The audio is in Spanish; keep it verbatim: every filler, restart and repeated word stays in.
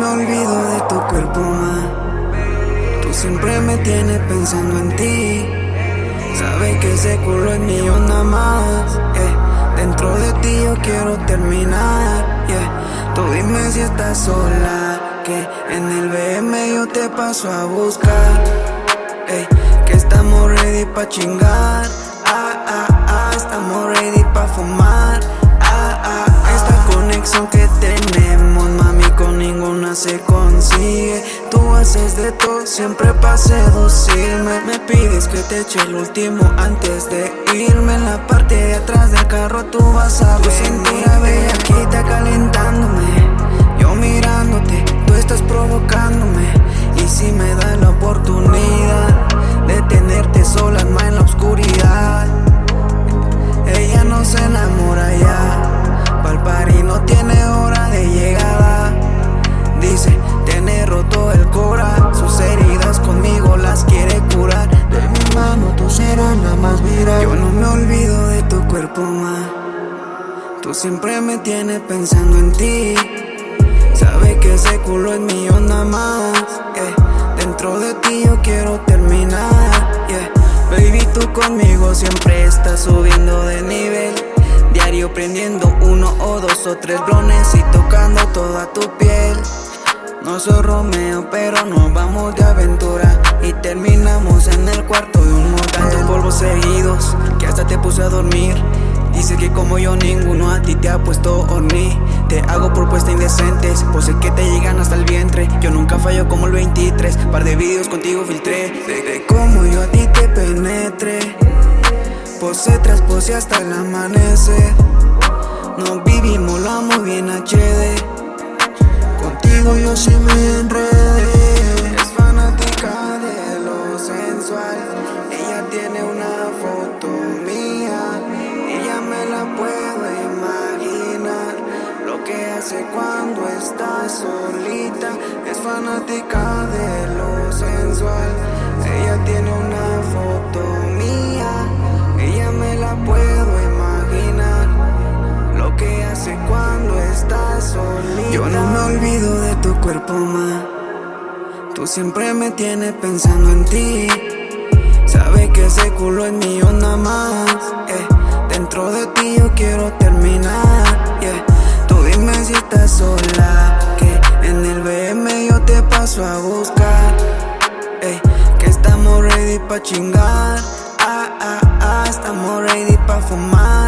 me olvido de tu cuerpo, ma. Tú siempre me tienes pensando en ti. Sabes que ese culo es mío nada más, yeah. Dentro de ti yo quiero terminar, yeah. Tú dime si estás sola, que en el B M yo te paso a buscar, ey, que estamos ready pa' chingar, ah, ah, ah, estamos ready pa' fumar, ah, ah, ah. Esta conexión que tenemos, mami, con ninguna se consigue. Tú haces de todo siempre pa' seducirme. Me pides que te eche el último antes de irme. En la parte de atrás del carro tú vas a ver. Tu cintura bellaquita calentándome, yo mirándote, tú estás provocándome. Y si me das la oportunidad de tenerte sola más en la oscuridad, ella no se enamora ya. Pa'l party no tiene hora de llegada. Dice, tiene roto el cora. Sus heridas conmigo las quiere curar. De mi mano tú serás la más viral. Yo no me olvido de tu cuerpo, ma. Tú siempre me tienes pensando en ti. Sabes que ese culo es mío nada más, yeah. Dentro de ti yo quiero terminar, yeah. Baby, tú conmigo siempre estás subiendo de nivel. Diario prendiendo uno o dos o tres blones y tocando toda tu piel. No soy Romeo, pero nos vamos de aventura y terminamos en el cuarto de un motel. Tantos polvos seguidos que hasta te puse a dormir. Dice que como yo ninguno a ti te ha puesto horny. Te hago propuestas indecentes, poses que te llegan hasta el vientre. Yo nunca fallo como el veintitrés, par de videos contigo filtré. De, de cómo yo a ti te penetré, pose tras pose hasta el amanecer. Nos vivimos la muy bien H D. Contigo yo sí me enredé. Es fanática de lo sensual. Ella tiene una foto mía, ella me la puedo imaginar. Lo que hace cuando está solita. Es fanática de lo sensual. Ella tiene una foto mía, ella me la puedo imaginar. Lo que hace cuando está solita. Yo no me olvido de tu cuerpo, ma. Tú siempre me tienes pensando en ti. Sabes que ese culo es mío nada más, yeah. Dentro de ti yo quiero terminar, yeah. Tú dime si estás sola, que en el B M yo te paso a buscar, ey, que estamos ready pa' chingar, ah, ah, ah, estamos ready pa' fumar.